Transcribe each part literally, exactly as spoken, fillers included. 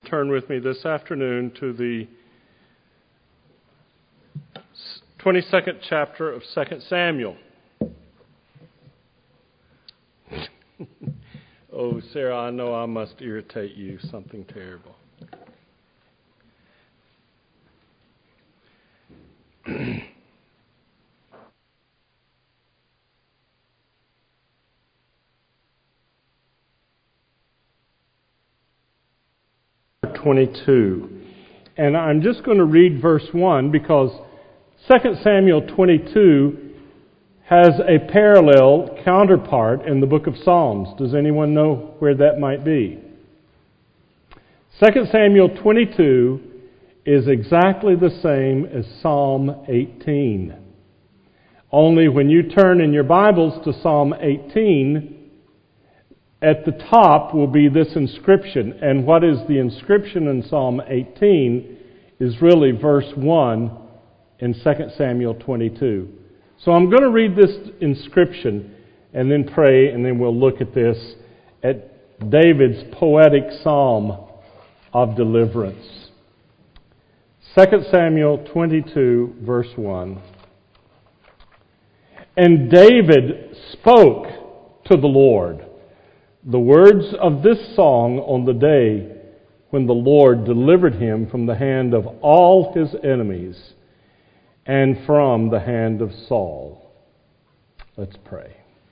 turn with me this afternoon to the twenty-second chapter of Second Samuel. Oh, Sarah, I know I must irritate you something terrible. twenty-two. And I'm just going to read verse one because Second Samuel twenty-two has a parallel counterpart in the book of Psalms. Does anyone know where that might be? Second Samuel twenty-two is exactly the same as Psalm eighteen. Only when you turn in your Bibles to Psalm eighteen, at the top will be this inscription. And what is the inscription in Psalm eighteen is really verse one in Second Samuel twenty-two. So I'm going to read this inscription and then pray, and then we'll look at this, at David's poetic psalm of deliverance. Second Samuel twenty-two, verse one. And David spoke to the Lord the words of this song on the day when the Lord delivered him from the hand of all his enemies and from the hand of Saul. Let's pray.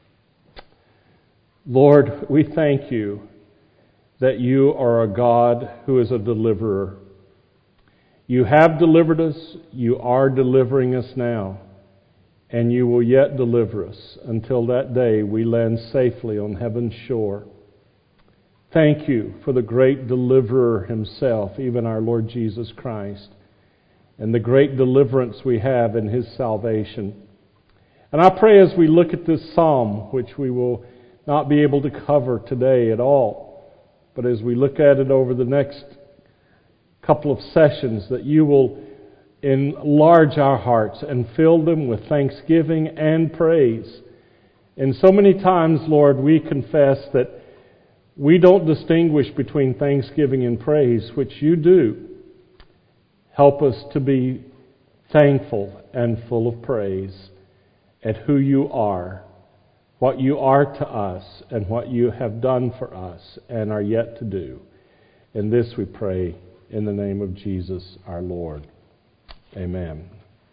Lord, we thank you that you are a God who is a deliverer. You have delivered us, you are delivering us now, and you will yet deliver us until that day we land safely on heaven's shore. Thank you for the great deliverer himself, even our Lord Jesus Christ, and the great deliverance we have in his salvation. And I pray as we look at this psalm, which we will not be able to cover today at all, but as we look at it over the next couple of sessions, that you will enlarge our hearts and fill them with thanksgiving and praise. And so many times, Lord, we confess that we don't distinguish between thanksgiving and praise, which you do. Help us to be thankful and full of praise at who you are, what you are to us, and what you have done for us and are yet to do. And this we pray in the name of Jesus our Lord. Amen.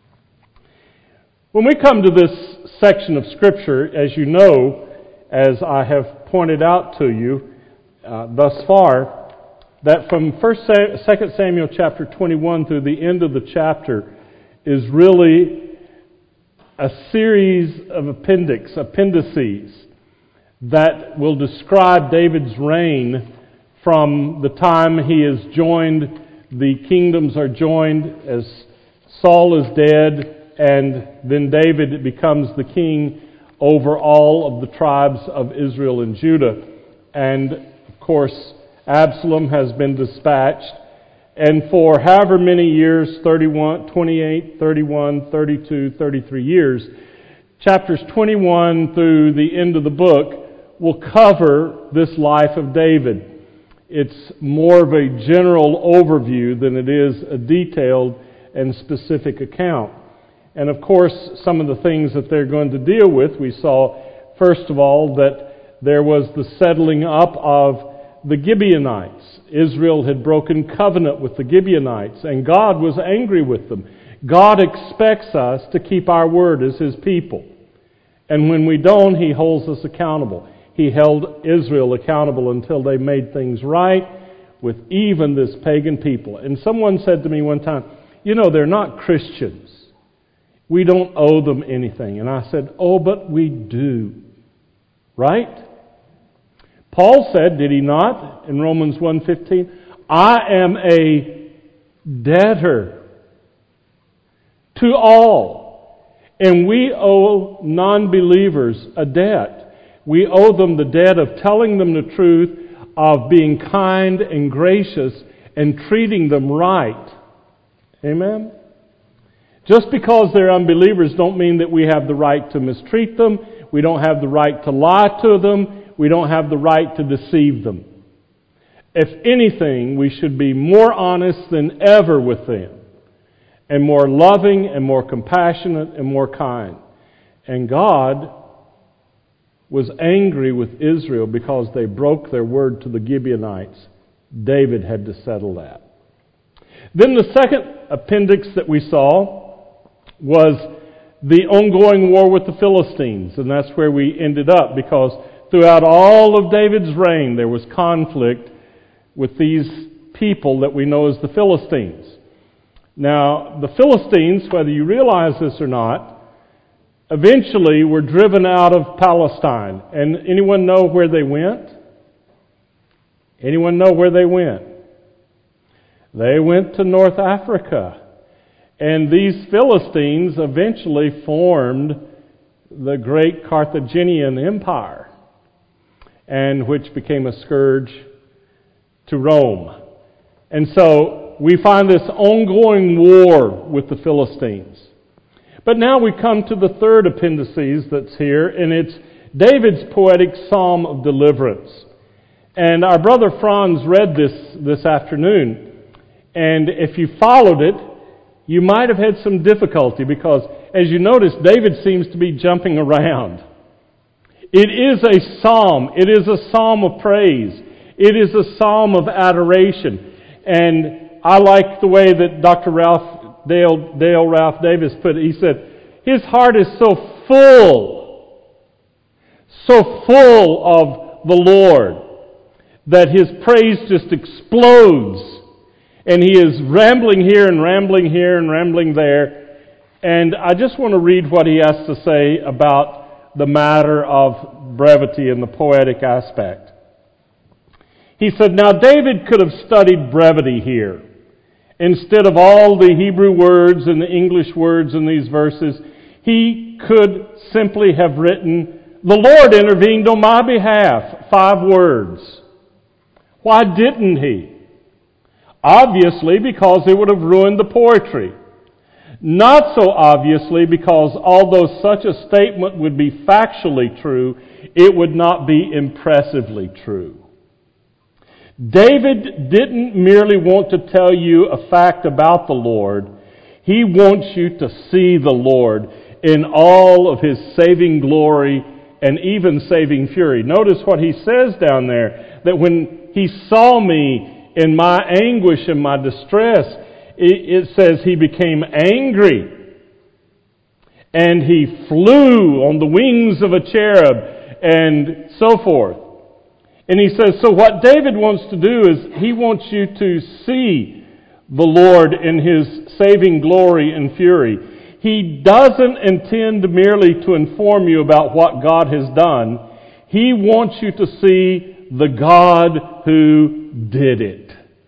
When we come to this section of Scripture, as you know, as I have pointed out to you uh, thus far, that from First, Second Samuel chapter twenty-one through the end of the chapter is really a series of appendix, appendices that will describe David's reign from the time he is joined, the kingdoms are joined as Saul is dead, and then David becomes the king over all of the tribes of Israel and Judah. And, of course, Absalom has been dispatched. And for however many years, thirty-one, twenty-eight, thirty-one, thirty-two, thirty-three years, chapters twenty-one through the end of the book will cover this life of David. It's more of a general overview than it is a detailed and specific account. And of course, some of the things that they're going to deal with, we saw, first of all, that there was the settling up of the Gibeonites. Israel had broken covenant with the Gibeonites, and God was angry with them. God expects us to keep our word as His people. And when we don't, He holds us accountable. He held Israel accountable until they made things right with even this pagan people. And someone said to me one time, you know, they're not Christians. We don't owe them anything. And I said, oh, but we do. Right? Paul said, did he not, in Romans one fifteen, I am a debtor to all. And we owe non-believers a debt. We owe them the debt of telling them the truth, of being kind and gracious and treating them right. Amen? Just because they're unbelievers don't mean that we have the right to mistreat them. We don't have the right to lie to them. We don't have the right to deceive them. If anything, we should be more honest than ever with them, and more loving and more compassionate and more kind. And God was angry with Israel because they broke their word to the Gibeonites. David had to settle that. Then the second appendix that we saw was the ongoing war with the Philistines, and that's where we ended up, because throughout all of David's reign there was conflict with these people that we know as the Philistines. Now, the Philistines, whether you realize this or not, eventually were driven out of Palestine. And anyone know where they went? Anyone know where they went? They went to North Africa. And these Philistines eventually formed the great Carthaginian Empire, and which became a scourge to Rome. And so we find this ongoing war with the Philistines. But now we come to the third appendices that's here, and it's David's poetic psalm of deliverance. And our brother Franz read this this afternoon, and if you followed it, you might have had some difficulty, because as you notice, David seems to be jumping around. It is a psalm. It is a psalm of praise. It is a psalm of adoration. And I like the way that Doctor Ralph Dale, Dale Ralph Davis put it. He said, his heart is so full, so full of the Lord, that his praise just explodes. And he is rambling here and rambling here and rambling there. And I just want to read what he has to say about the matter of brevity and the poetic aspect. He said, now David could have studied brevity here. Instead of all the Hebrew words and the English words in these verses, he could simply have written, the Lord intervened on my behalf. Five words. Why didn't he? Obviously, because it would have ruined the poetry. Not so obviously, because although such a statement would be factually true, it would not be impressively true. David didn't merely want to tell you a fact about the Lord. He wants you to see the Lord in all of His saving glory and even saving fury. Notice what he says down there, that when he saw me in my anguish and my distress, it, it says he became angry. And he flew on the wings of a cherub and so forth. And he says, so what David wants to do is he wants you to see the Lord in His saving glory and fury. He doesn't intend merely to inform you about what God has done. He wants you to see the God who did it.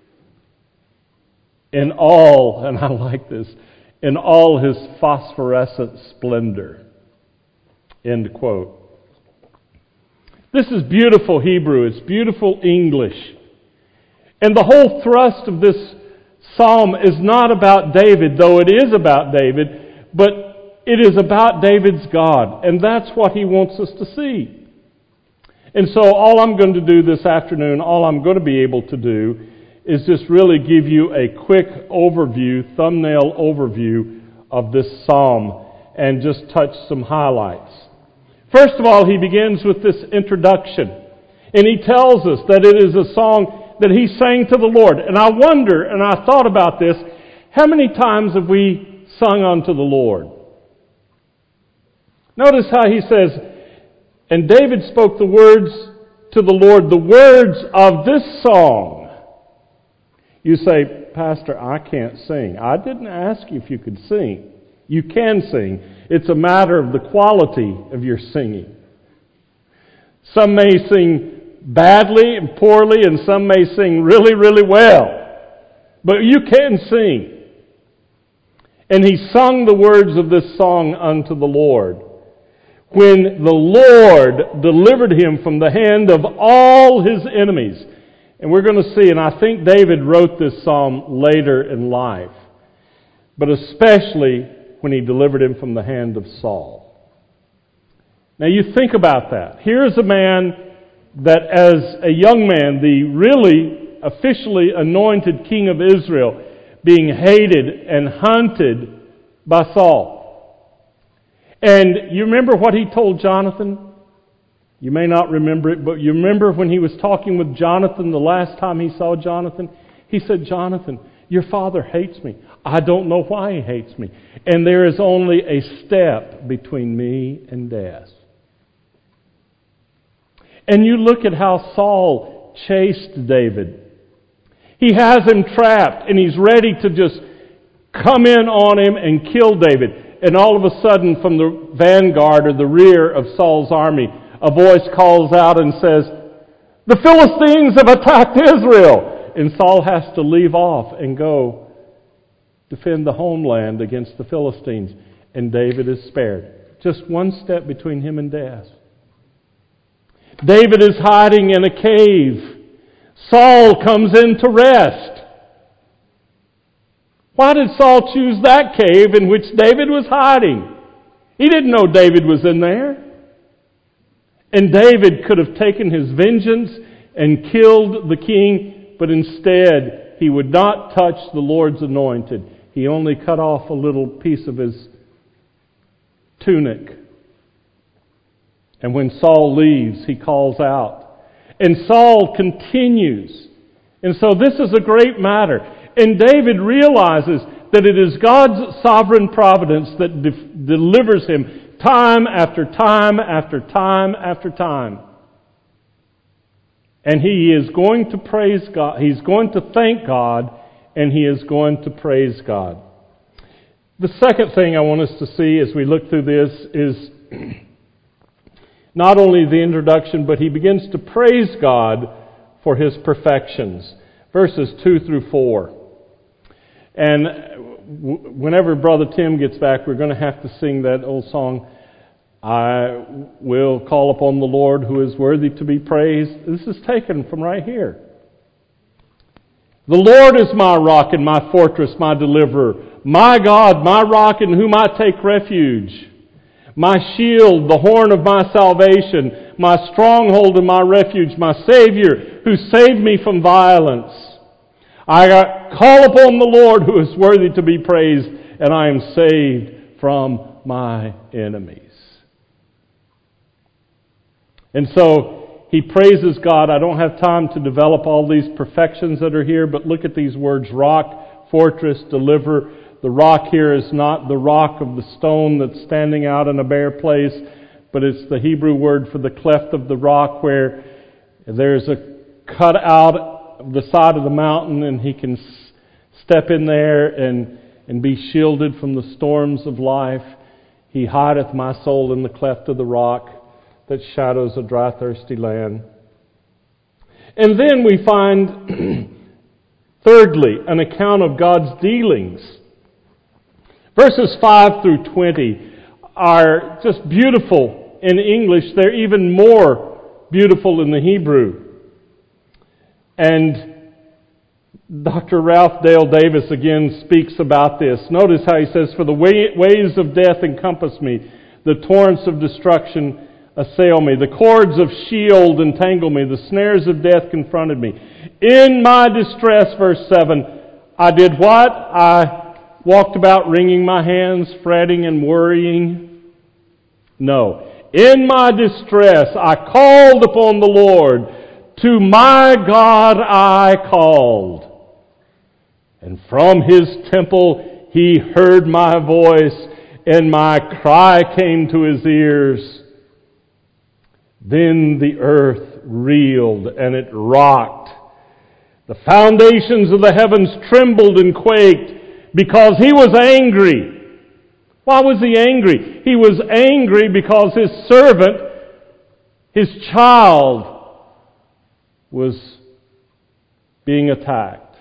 In all, and I like this, in all His phosphorescent splendor. End quote. This is beautiful Hebrew. It's beautiful English. And the whole thrust of this psalm is not about David, though it is about David, but it is about David's God. And that's what he wants us to see. And so all I'm going to do this afternoon, all I'm going to be able to do, is just really give you a quick overview, thumbnail overview of this psalm and just touch some highlights. First of all, he begins with this introduction. And he tells us that it is a song that he sang to the Lord. And I wonder, and I thought about this, how many times have we sung unto the Lord? Notice how he says, and David spoke the words to the Lord, the words of this song. You say, Pastor, I can't sing. I didn't ask you if you could sing. You can sing. It's a matter of the quality of your singing. Some may sing badly and poorly, and some may sing really, really well. But you can sing. And he sung the words of this song unto the Lord, when the Lord delivered him from the hand of all his enemies. And we're going to see, and I think David wrote this psalm later in life, but especially when he delivered him from the hand of Saul. Now you think about that. Here's a man that as a young man, the really officially anointed king of Israel, being hated and hunted by Saul. And you remember what he told Jonathan? You may not remember it, but you remember when he was talking with Jonathan the last time he saw Jonathan? He said, Jonathan, your father hates me. I don't know why he hates me. And there is only a step between me and death. And you look at how Saul chased David. He has him trapped and he's ready to just come in on him and kill David. And all of a sudden from the vanguard or the rear of Saul's army, a voice calls out and says, the Philistines have attacked Israel. And Saul has to leave off and go defend the homeland against the Philistines. And David is spared. Just one step between him and death. David is hiding in a cave. Saul comes in to rest. Why did Saul choose that cave in which David was hiding? He didn't know David was in there. And David could have taken his vengeance and killed the king, but instead he would not touch the Lord's anointed. He only cut off a little piece of his tunic. And when Saul leaves, he calls out. And Saul continues. And so this is a great matter. And David realizes that it is God's sovereign providence that de- delivers him time after time after time after time. And he is going to praise God. He's going to thank God, and he is going to praise God. The second thing I want us to see as we look through this is not only the introduction, but he begins to praise God for his perfections. Verses two through four. And whenever Brother Tim gets back, we're going to have to sing that old song, I will call upon the Lord who is worthy to be praised. This is taken from right here. The Lord is my rock and my fortress, my deliverer. My God, my rock in whom I take refuge. My shield, the horn of my salvation. My stronghold and my refuge. My Savior who saved me from violence. I call upon the Lord who is worthy to be praised, and I am saved from my enemies. And so he praises God. I don't have time to develop all these perfections that are here, but look at these words: rock, fortress, deliverer. The rock here is not the rock of the stone that's standing out in a bare place, but it's the Hebrew word for the cleft of the rock, where there's a cut out of the side of the mountain, and he can step in there and, and be shielded from the storms of life. He hideth my soul in the cleft of the rock that shadows a dry, thirsty land. And then we find, thirdly, an account of God's dealings. Verses five through twenty are just beautiful in English. They're even more beautiful in the Hebrew. And Doctor Ralph Dale Davis again speaks about this. Notice how he says, for the waves of death encompass me. The torrents of destruction assail me. The cords of Sheol entangle me. The snares of death confronted me. In my distress, verse seven, I did what? I walked about wringing my hands, fretting and worrying. No. In my distress, I called upon the Lord. To my God I called. And from his temple he heard my voice, and my cry came to his ears. Then the earth reeled and it rocked. The foundations of the heavens trembled and quaked because he was angry. Why was he angry? He was angry because his servant, his child, was being attacked.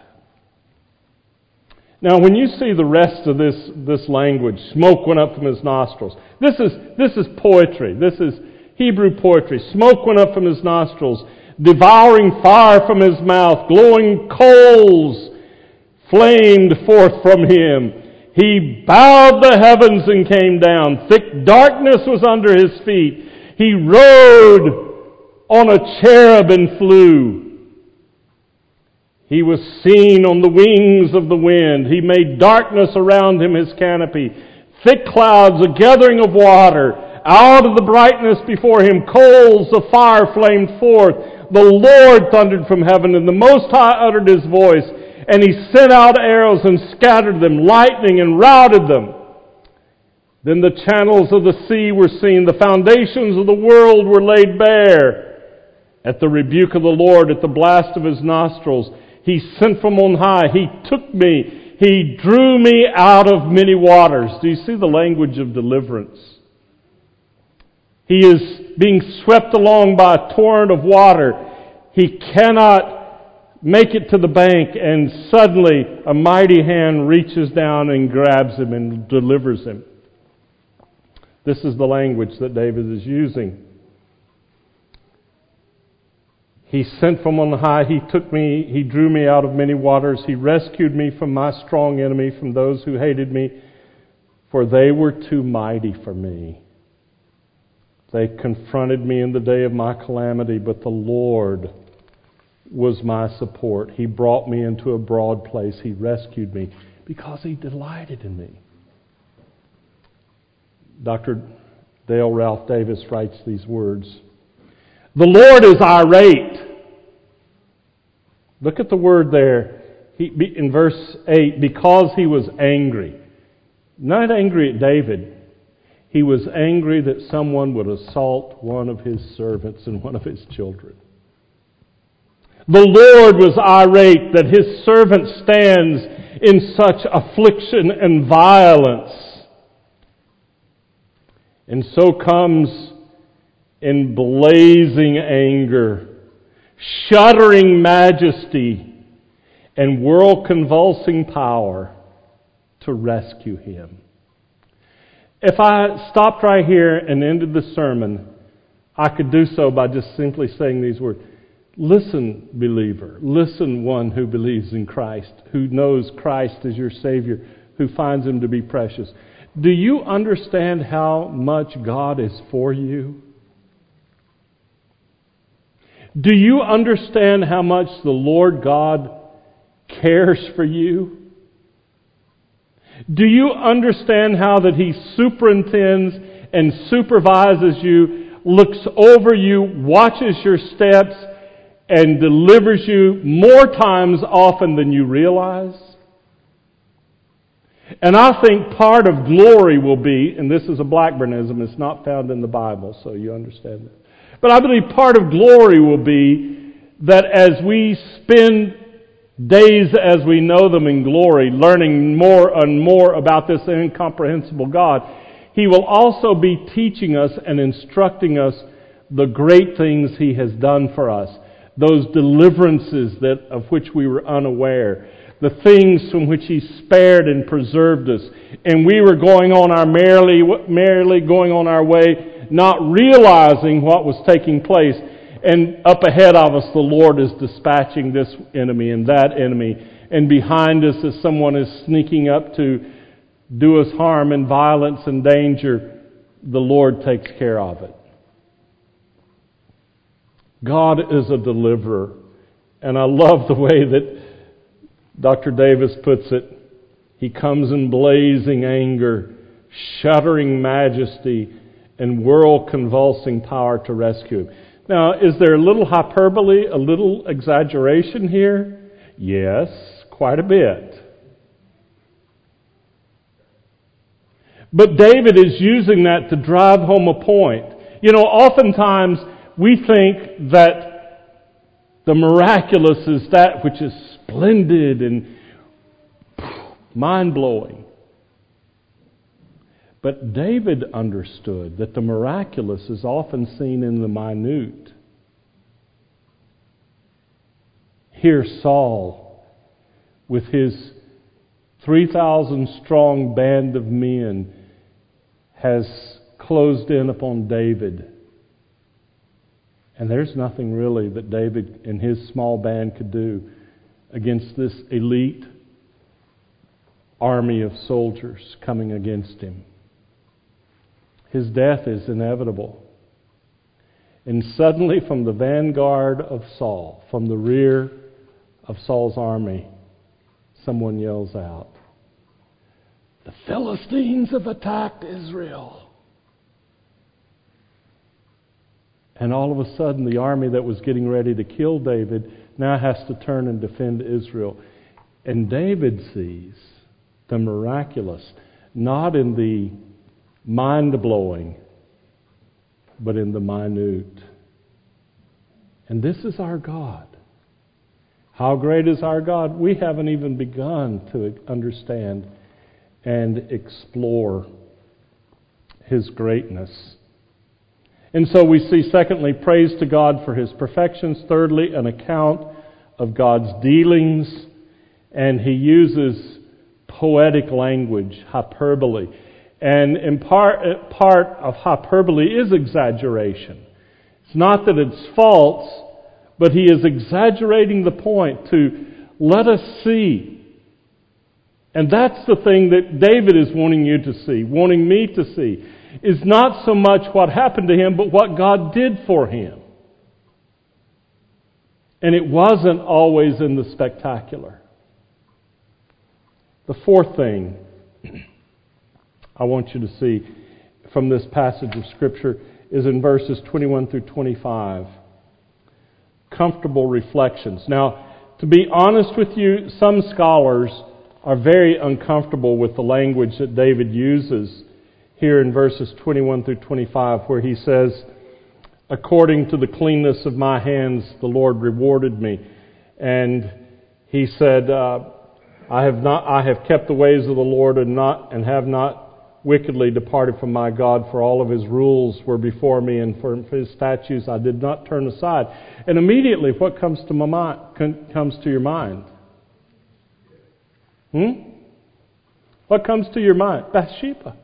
Now, when you see the rest of this, this language, smoke went up from his nostrils. This is, this is poetry. This is Hebrew poetry. Smoke went up from his nostrils, devouring fire from his mouth, glowing coals flamed forth from him. He bowed the heavens and came down. Thick darkness was under his feet. He rode on a cherub and flew. He was seen on the wings of the wind. He made darkness around him his canopy. Thick clouds, a gathering of water. Out of the brightness before him, coals of fire flamed forth. The Lord thundered from heaven, and the Most High uttered His voice. And He sent out arrows and scattered them, lightning and routed them. Then the channels of the sea were seen. The foundations of the world were laid bare. At the rebuke of the Lord, at the blast of His nostrils, He sent from on high. He took me. He drew me out of many waters. Do you see the language of deliverance? He is being swept along by a torrent of water. He cannot make it to the bank, and suddenly a mighty hand reaches down and grabs him and delivers him. This is the language that David is using. He sent from on high. He took me. He drew me out of many waters. He rescued me from my strong enemy, from those who hated me, for they were too mighty for me. They confronted me in the day of my calamity, but the Lord was my support. He brought me into a broad place. He rescued me because He delighted in me. Doctor Dale Ralph Davis writes these words. The Lord is irate. Look at the word there. He, in verse eight, because He was angry. Not angry at David. He was angry that someone would assault one of His servants and one of His children. The Lord was irate that His servant stands in such affliction and violence. And so comes in blazing anger, shuddering majesty, and world-convulsing power to rescue him. If I stopped right here and ended the sermon, I could do so by just simply saying these words. Listen, believer. Listen, one who believes in Christ, who knows Christ as your Savior, who finds Him to be precious. Do you understand how much God is for you? Do you understand how much the Lord God cares for you? Do you understand how that He superintends and supervises you, looks over you, watches your steps, and delivers you more times often than you realize? And I think part of glory will be, and this is a Blackburnism, it's not found in the Bible, so you understand that. But I believe part of glory will be that as we spend days as we know them in glory, learning more and more about this incomprehensible God, He will also be teaching us and instructing us the great things He has done for us, those deliverances that of which we were unaware, the things from which He spared and preserved us, and we were going on our merrily, merrily going on our way, not realizing what was taking place. And up ahead of us, the Lord is dispatching this enemy and that enemy. And behind us, as someone is sneaking up to do us harm and violence and danger, the Lord takes care of it. God is a deliverer. And I love the way that Doctor Davis puts it. He comes in blazing anger, shuddering majesty, and world-convulsing power to rescue him. Now, is there a little hyperbole, a little exaggeration here? Yes, quite a bit. But David is using that to drive home a point. You know, oftentimes we think that the miraculous is that which is splendid and mind-blowing. But David understood that the miraculous is often seen in the minute. Here Saul, with his three thousand strong band of men, has closed in upon David. And there's nothing really that David and his small band could do against this elite army of soldiers coming against him. His death is inevitable. And suddenly from the vanguard of Saul, from the rear of Saul's army, someone yells out, "The Philistines have attacked Israel." And all of a sudden, the army that was getting ready to kill David now has to turn and defend Israel. And David sees the miraculous, not in the mind-blowing, but in the minute. And this is our God. How great is our God? We haven't even begun to understand and explore His greatness. And so we see, secondly, praise to God for His perfections. Thirdly, an account of God's dealings. And He uses poetic language, hyperbole. And in part, part of hyperbole is exaggeration. It's not that it's false, but He is exaggerating the point to let us see. And that's the thing that David is wanting you to see, wanting me to see, is not so much what happened to him, but what God did for him. And it wasn't always in the spectacular. The fourth thing I want you to see from this passage of Scripture is in verses twenty-one through twenty-five. Comfortable reflections. Now, to be honest with you, some scholars are very uncomfortable with the language that David uses here in verses twenty-one through twenty-five, where he says, "According to the cleanness of my hands, the Lord rewarded me." And he said, uh, I have not, I have kept the ways of the Lord and not, and have not wickedly departed from my God, for all of His rules were before me, and for His statutes I did not turn aside. And immediately, what comes to my mind, comes to your mind? Hmm? What comes to your mind? Bathsheba.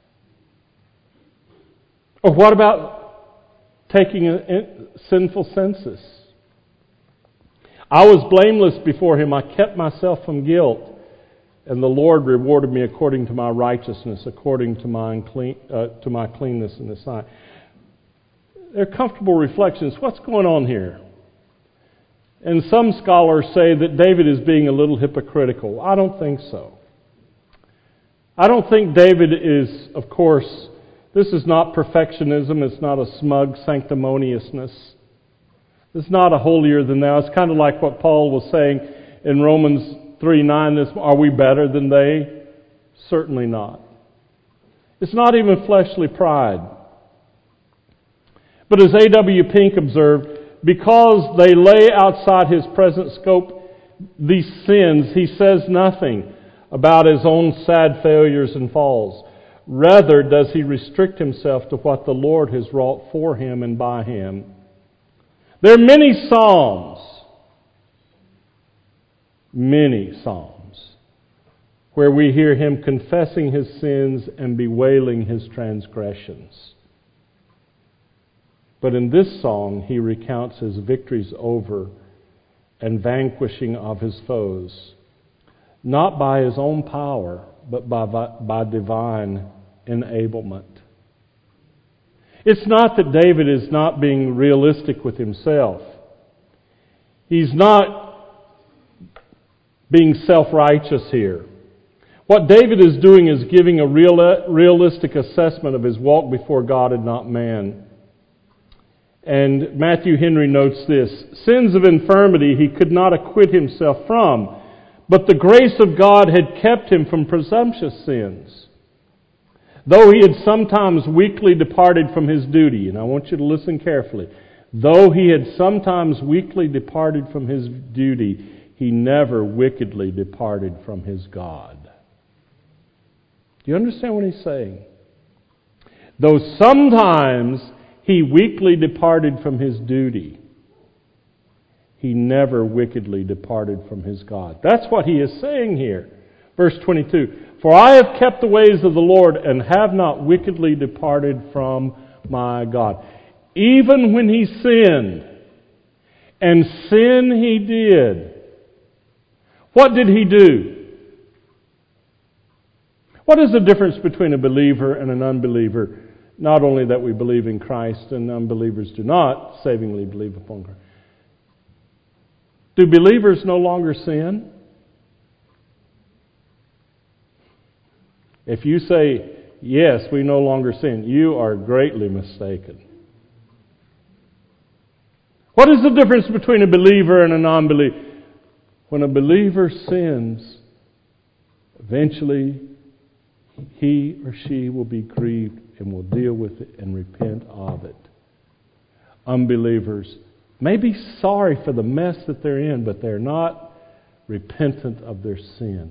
Or what about taking a sinful census? I was blameless before Him. I kept myself from guilt. And the Lord rewarded me according to my righteousness, according to my, unclean, uh, to my cleanness in His sight. They're comfortable reflections. What's going on here? And some scholars say that David is being a little hypocritical. I don't think so. I don't think David is, of course, this is not perfectionism. It's not a smug sanctimoniousness. It's not a holier than thou. It's kind of like what Paul was saying in Romans three nine. This, are we better than they? Certainly not. It's not even fleshly pride. But as A W Pink observed, because they lay outside his present scope, these sins, he says nothing about his own sad failures and falls. Rather, does he restrict himself to what the Lord has wrought for him and by him. There are many psalms, many psalms, where we hear him confessing his sins and bewailing his transgressions. But in this song, he recounts his victories over and vanquishing of his foes, not by his own power, but by, by divine enablement. It's not that David is not being realistic with himself. He's not being self-righteous here. What David is doing is giving a real, realistic assessment of his walk before God and not man. And Matthew Henry notes this: sins of infirmity he could not acquit himself from, but the grace of God had kept him from presumptuous sins. Though he had sometimes weakly departed from his duty, and I want you to listen carefully, though he had sometimes weakly departed from his duty, he never wickedly departed from his God. Do you understand what he's saying? Though sometimes he weakly departed from his duty, he never wickedly departed from his God. That's what he is saying here. Verse twenty-two, for I have kept the ways of the Lord and have not wickedly departed from my God. Even when he sinned, and sin he did, what did he do? What is the difference between a believer and an unbeliever? Not only that we believe in Christ and unbelievers do not savingly believe upon Christ. Do believers no longer sin? If you say, yes, we no longer sin, you are greatly mistaken. What is the difference between a believer and a non-believer? When a believer sins, eventually he or she will be grieved and will deal with it and repent of it. Unbelievers may be sorry for the mess that they're in, but they're not repentant of their sin.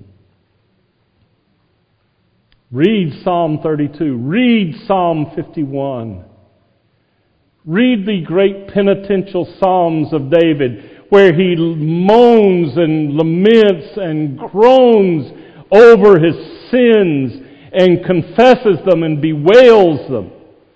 Read Psalm thirty-two. Read Psalm fifty-one. Read the great penitential Psalms of David, where he moans and laments and groans over his sins and confesses them and bewails them.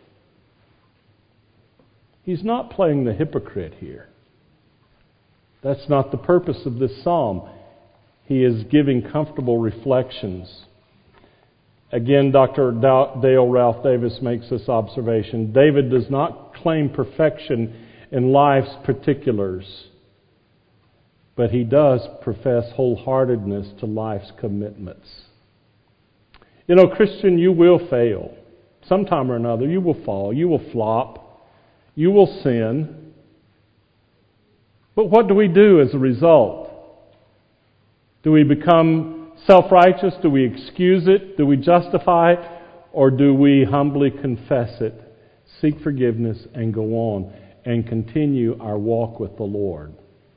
He's not playing the hypocrite here. That's not the purpose of this psalm. He is giving comfortable reflections. Again, Doctor Dale Ralph Davis makes this observation. David does not claim perfection in life's particulars, but he does profess wholeheartedness to life's commitments. You know, Christian, you will fail. Sometime or another, you will fall. You will flop. You will sin. But what do we do as a result? Do we become self-righteous? Do we excuse it? Do we justify it? Or do we humbly confess it, seek forgiveness, and go on and continue our walk with the Lord?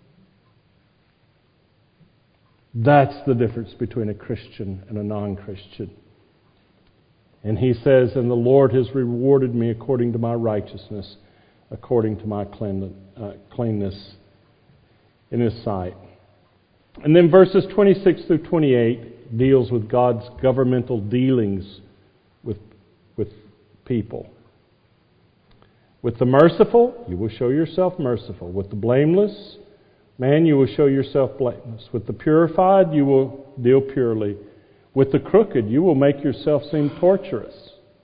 That's the difference between a Christian and a non-Christian. And he says, and the Lord has rewarded me according to my righteousness, according to my clean, uh, cleanness in His sight. And then verses twenty-six through twenty-eight deals with God's governmental dealings with, with people. With the merciful, you will show yourself merciful. With the blameless, man, you will show yourself blameless. With the purified, you will deal purely. With the crooked, you will make yourself seem torturous.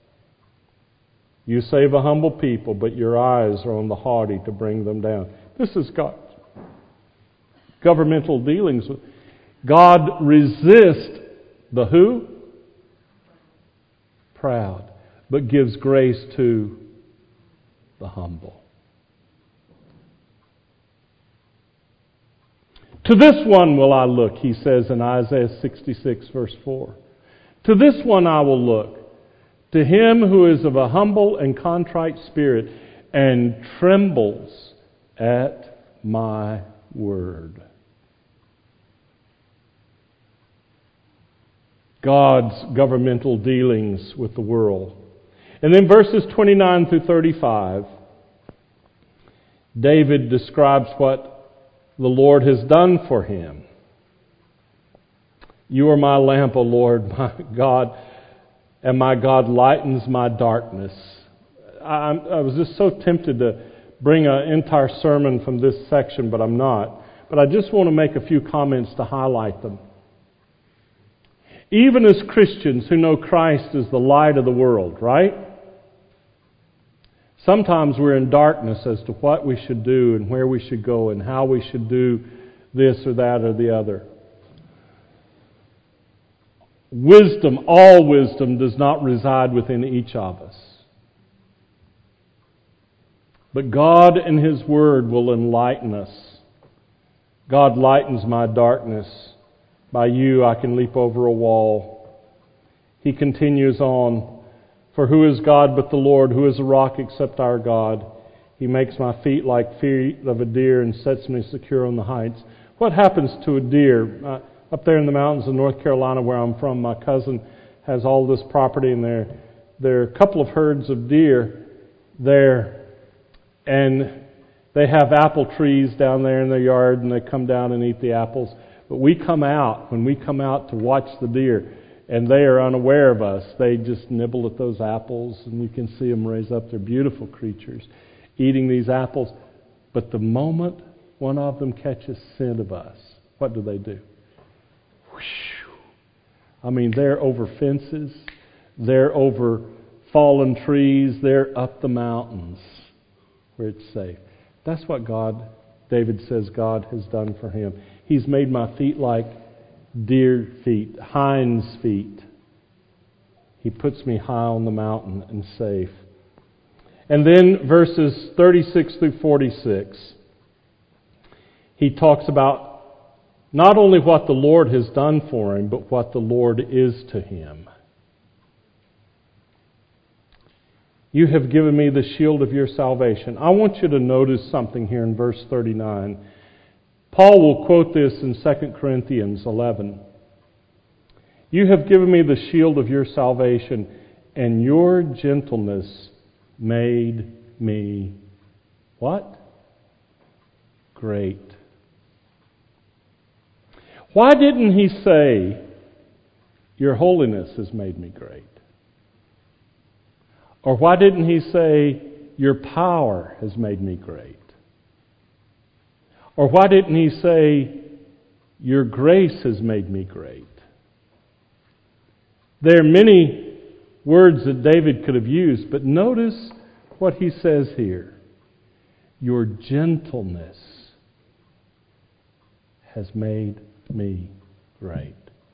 You save a humble people, but your eyes are on the haughty to bring them down. This is God's governmental dealings. God resists the who? Proud, but gives grace to the humble. To this one will I look, he says in Isaiah sixty-six, verse four. To this one I will look, to him who is of a humble and contrite spirit and trembles at my word. God's governmental dealings with the world. And then verses twenty-nine through thirty-five, David describes what the Lord has done for him. You are my lamp, O Lord, my God, and my God lightens my darkness. I, I was just so tempted to bring an entire sermon from this section, but I'm not. But I just want to make a few comments to highlight them. Even as Christians who know Christ is the light of the world, right? Sometimes we're in darkness as to what we should do and where we should go and how we should do this or that or the other. Wisdom, all wisdom, does not reside within each of us. But God in His Word will enlighten us. God lightens my darkness. By you I can leap over a wall. He continues on. For who is God but the Lord? Who is a rock except our God? He makes my feet like feet of a deer and sets me secure on the heights. What happens to a deer? Uh, up there in the mountains of North Carolina where I'm from, my cousin has all this property, and there, there are a couple of herds of deer there, and they have apple trees down there in their yard, and they come down and eat the apples. But we come out, when we come out to watch the deer, and they are unaware of us. They just nibble at those apples, and you can see them raise up. They're beautiful creatures eating these apples. But the moment one of them catches scent of us, what do they do? Whew. I mean, they're over fences. They're over fallen trees. They're up the mountains where it's safe. That's what God David says God has done for him. He's made my feet like deer feet, hinds feet. He puts me high on the mountain and safe. And then verses thirty-six through forty-six, he talks about not only what the Lord has done for him, but what the Lord is to him. You have given me the shield of your salvation. I want you to notice something here in verse thirty-nine. Paul will quote this in Second Corinthians eleven. You have given me the shield of your salvation, and your gentleness made me what? Great. Why didn't he say, your holiness has made me great? Or why didn't he say, your power has made me great? Or why didn't he say, your grace has made me great? There are many words that David could have used, but notice what he says here. Your gentleness has made me great.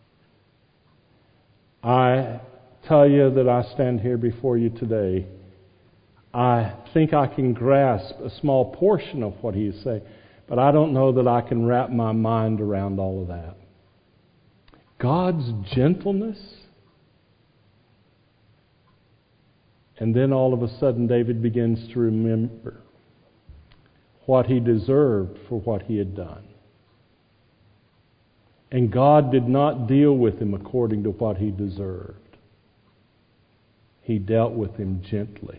I tell you that I stand here before you today. I think I can grasp a small portion of what he is saying, but I don't know that I can wrap my mind around all of that. God's gentleness. And then all of a sudden David begins to remember what he deserved for what he had done. And God did not deal with him according to what he deserved. He dealt with him gently.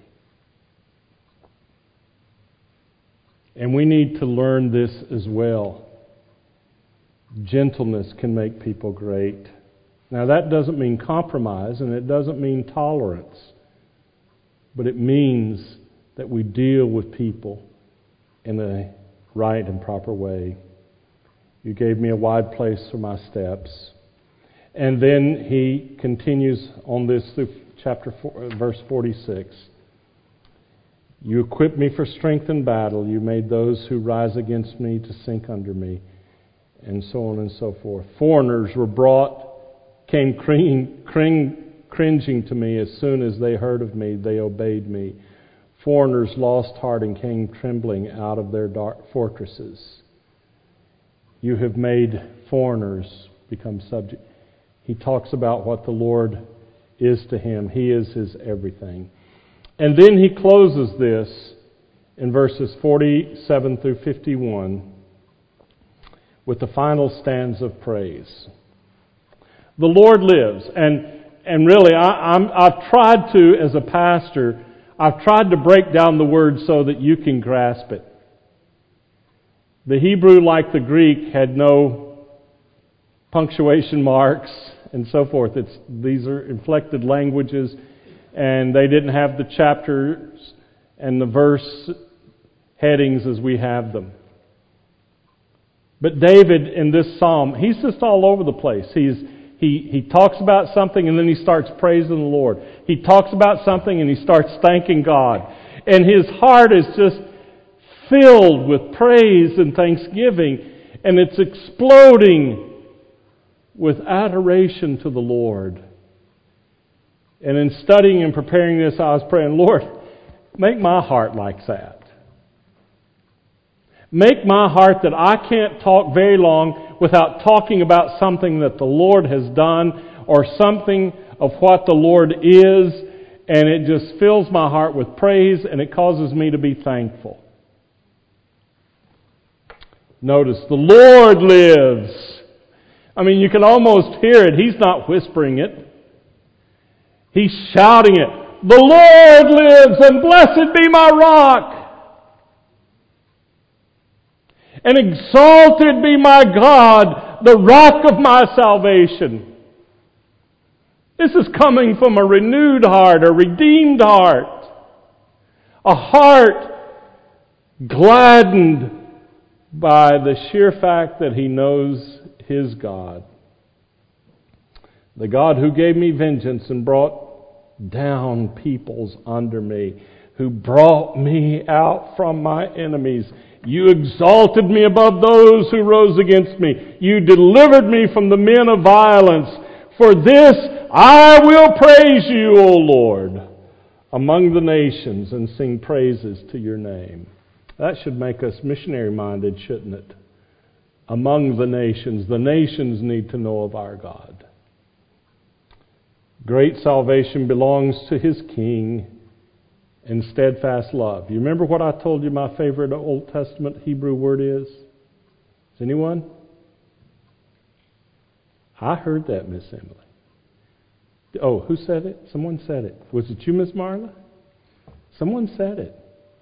And we need to learn this as well. Gentleness can make people great. Now that doesn't mean compromise, and it doesn't mean tolerance. But it means that we deal with people in a right and proper way. You gave me a wide place for my steps. And then he continues on this through chapter four, verse forty-six. You equipped me for strength in battle. You made those who rise against me to sink under me. And so on and so forth. Foreigners were brought, came cring, cring, cringing to me. As soon as they heard of me, they obeyed me. Foreigners lost heart and came trembling out of their dark fortresses. You have made foreigners become subject. He talks about what the Lord is to him. He is his everything. And then he closes this in verses forty-seven through fifty-one with the final stanza of praise. The Lord lives. And, and really, I, I'm, I've tried to, as a pastor, I've tried to break down the word so that you can grasp it. The Hebrew, like the Greek, had no punctuation marks and so forth. It's, these are inflected languages, and they didn't have the chapters and the verse headings as we have them. But David, in this psalm, he's just all over the place. He's He, he talks about something and then he starts praising the Lord. He talks about something and he starts thanking God. And his heart is just filled with praise and thanksgiving. And it's exploding with adoration to the Lord. And in studying and preparing this, I was praying, Lord, make my heart like that. Make my heart that I can't talk very long without talking about something that the Lord has done or something of what the Lord is, and it just fills my heart with praise and it causes me to be thankful. Notice, the Lord lives. I mean, you can almost hear it. He's not whispering it. He's shouting it. The Lord lives, and blessed be my rock. And exalted be my God, the rock of my salvation. This is coming from a renewed heart, a redeemed heart. A heart gladdened by the sheer fact that he knows his God. The God who gave me vengeance and brought down peoples under me. who brought me out from my enemies. You exalted me above those who rose against me. You delivered me from the men of violence. For this I will praise you, O Lord, among the nations, and sing praises to your name. That should make us missionary-minded, shouldn't it? Among the nations. The nations need to know of our God. Great salvation belongs to His King and steadfast love. You remember what I told you my favorite Old Testament Hebrew word is? Is anyone? I heard that, Miss Emily. Oh, who said it? Someone said it. Was it you, Miss Marla? Someone said it.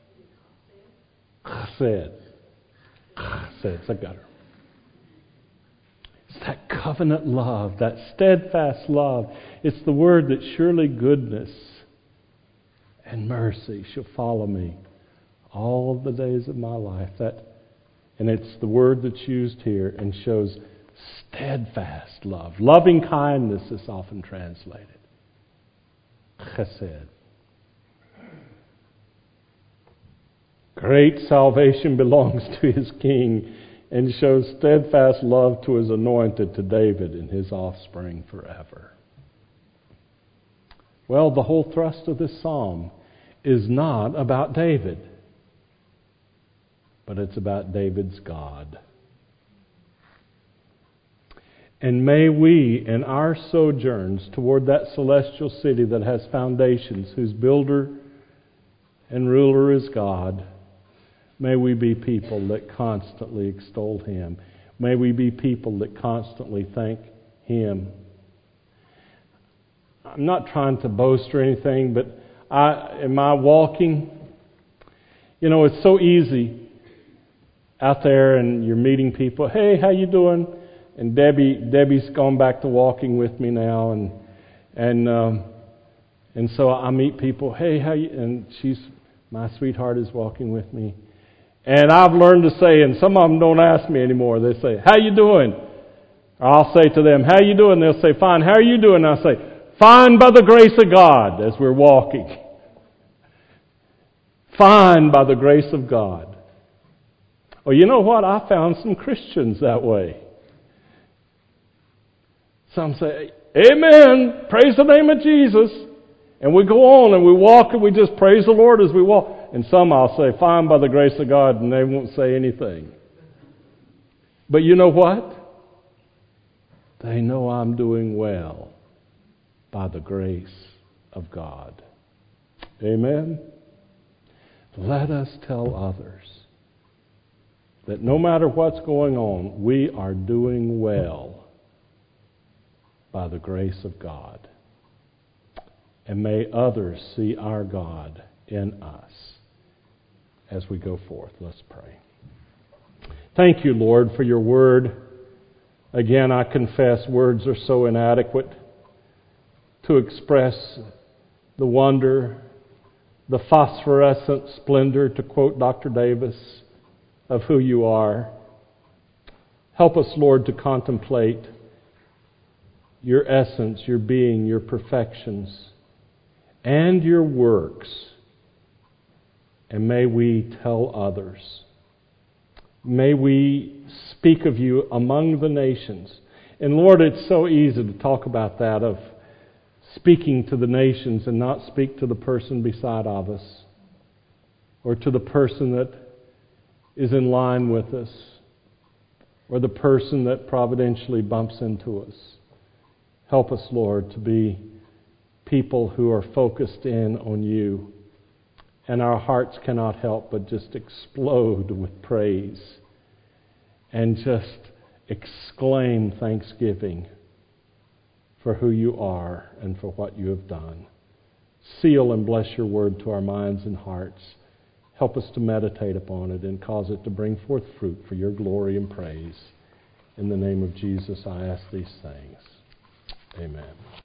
Said. Said. I got her. It's that covenant love, that steadfast love. It's the word that surely goodness and mercy shall follow me all of the days of my life. That, and it's the word that's used here and shows steadfast love. Loving kindness is often translated. Chesed. Great salvation belongs to His King and shows steadfast love to His anointed, to David and his offspring forever. Well, the whole thrust of this psalm is not about David, but it's about David's God. And may we, in our sojourns toward that celestial city that has foundations, whose builder and ruler is God, may we be people that constantly extol Him. May we be people that constantly thank Him. I'm not trying to boast or anything, but I, am I walking? You know, it's so easy out there and you're meeting people. Hey, how you doing? And Debbie, Debbie's gone back to walking with me now, and and um, and so I meet people. Hey, how you? And she's my sweetheart is walking with me, and I've learned to say, and some of them don't ask me anymore. They say, "How you doing?" Or I'll say to them, "How you doing?" They'll say, "Fine." How are you doing? I say, "Fine by the grace of God," as we're walking. Fine by the grace of God. Well, you know what? I found some Christians that way. Some say, "Amen, praise the name of Jesus." And we go on and we walk and we just praise the Lord as we walk. And some I'll say, "Fine by the grace of God," and they won't say anything. But you know what? They know I'm doing well by the grace of God. Amen? Let us tell others that no matter what's going on, we are doing well by the grace of God. And may others see our God in us as we go forth. Let's pray. Thank you, Lord, for your word. Again, I confess words are so inadequate to express the wonder, the phosphorescent splendor, to quote Doctor Davis, of who you are. Help us, Lord, to contemplate your essence, your being, your perfections, and your works. And may we tell others. May we speak of you among the nations. And Lord, it's so easy to talk about that, of speaking to the nations and not speak to the person beside of us, or to the person that is in line with us, or the person that providentially bumps into us. Help us, Lord, to be people who are focused in on you. And our hearts cannot help but just explode with praise and just exclaim thanksgiving for who you are and for what you have done. Seal and bless your word to our minds and hearts. Help us to meditate upon it and cause it to bring forth fruit for your glory and praise. In the name of Jesus, I ask these things. Amen.